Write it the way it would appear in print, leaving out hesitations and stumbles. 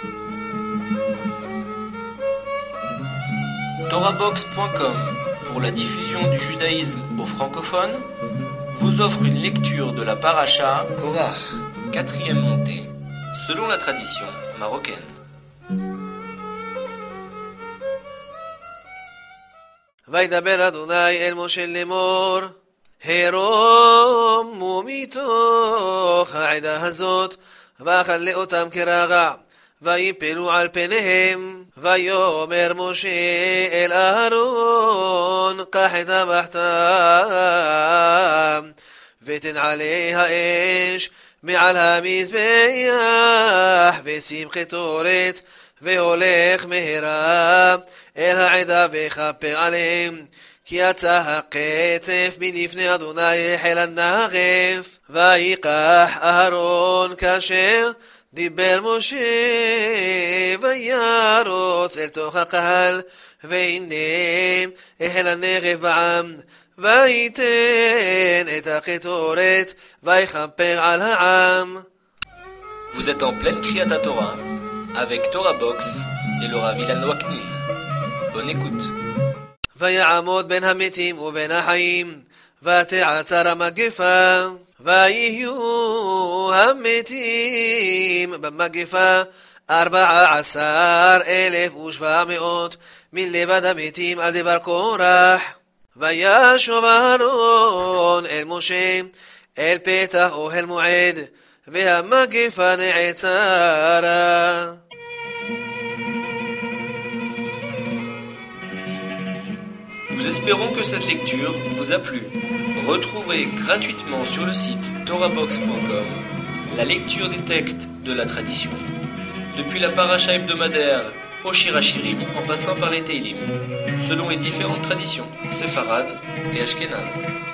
Torahbox.com, pour la diffusion du judaïsme aux francophones, vous offre une lecture de la paracha Korach, 4e montée, selon la tradition marocaine. וידבר אדוני אל משה לאמור, הרומו מתוך העדה הזאת, ואכלה אותם כרגע, ויפלו על פניהם. ויאמר משה אל אהרון, קח את הבחתם, ותן עליה אש מעל המזבח, ושים קטורת, והולך מהרה אל העדה וכפר עליהם, כי יצא הקצף מלפני אדוני חיל הנחף. ויקח אהרון כאשר דיבר משה, וירוץ אל תוך הקהל, והנה החל הנחף בעם, ויתן את הקטורת, ויכפר על העם. Vous êtes en pleine Kriyat Torah avec Torah Box et le Rav Ilan Waknin. Bonne écoute. ויעמוד בין המתים ובין החיים, ותעצר המגפה, ויהיו המתים במגפה 14,700 מלבד המתים על דבר קורח. וישוב אהרון אל משה אל פתח אוהל מועד, והמגפה נעצרה. Nous espérons que cette lecture vous a plu. Retrouvez gratuitement sur le site torahbox.com la lecture des textes de la tradition, depuis la paracha hebdomadaire au Shir HaShirim en passant par les Teilim, selon les différentes traditions séfarades et ashkénazes.